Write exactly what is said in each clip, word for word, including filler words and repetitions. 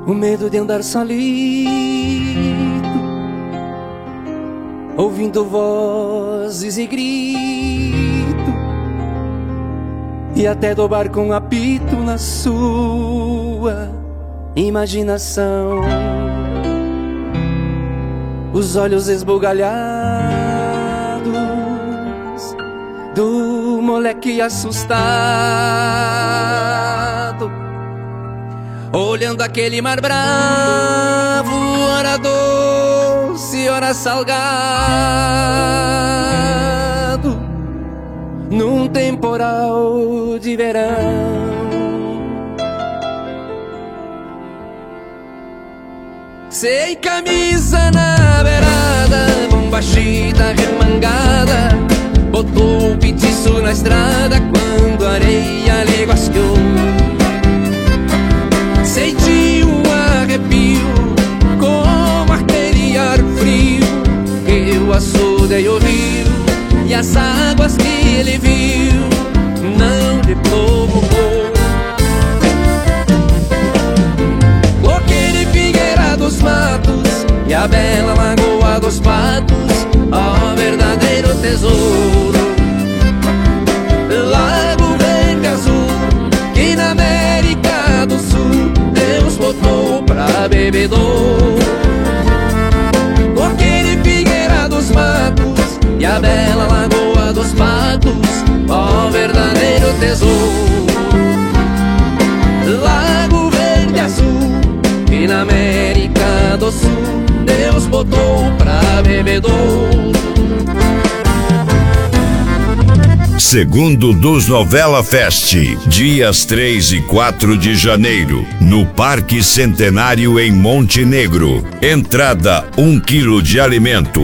o medo de andar solito, ouvindo vozes e grito, e até dobar com apito na sua imaginação. Os olhos esbugalhados do moleque assustado, olhando aquele mar bravo, ora doce, ora salgado, num temporal de verão. Sem camisa na beirada, bombachita remangada, botou o petiço na estrada quando a areia lhe guasqueou. Senti um arrepio como aquele ar frio que o açude o rio, e as águas que ele viu não lhe provocou. Coqueiro e figueira dos matos e a bela lagoa dos patos, ó verdadeiro tesouro. Lago verde azul que na América do Sul Deus botou pra bebedouro. Coqueiro e figueira dos matos e a bela lagoa dos patos, ó verdadeiro tesouro. Lago verde azul que na América do Sul Deus botou pra bebedouro. Segundo dos Novela Fest, dias três e quatro de janeiro, no Parque Centenário em Montenegro. Entrada um quilo de alimento.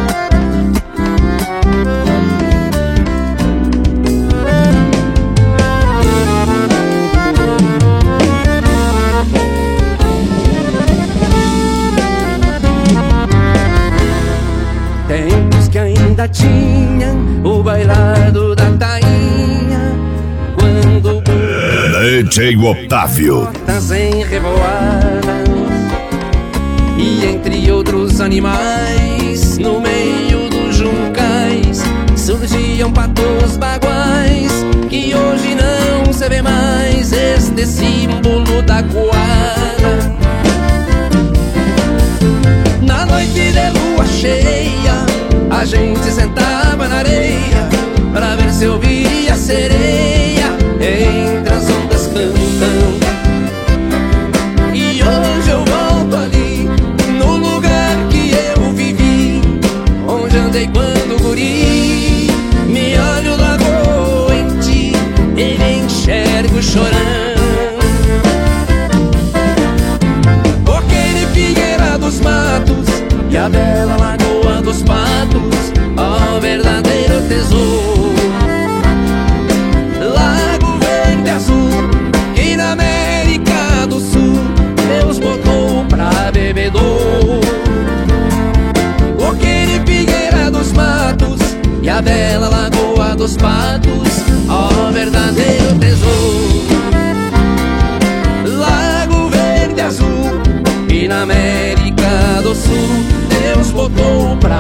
Tempos que ainda tinham o bailado da tainha, quando D J Otávio portas em revoadas, e entre outros animais, no meio dos juncais, surgiam patos baguais, que hoje não se vê mais, este símbolo da guarda. Na noite de lua cheia, a gente sentava na areia pra ver se ouvia a sereia entre as ondas cantando. E hoje eu volto ali, no lugar que eu vivi, onde andei quando guri. Me olho da lagoa em ti e me enxergo chorando. Coqueiro e figueira dos matos e a bela lagoa dos patos, ó verdadeiro tesouro. Lago verde azul que na América do Sul Deus botou pra bebedouro. Coqueiro e figueira dos matos e a bela lagoa dos patos, ó verdadeiro tesouro. Lago verde azul que na América do Sul Deus botou pra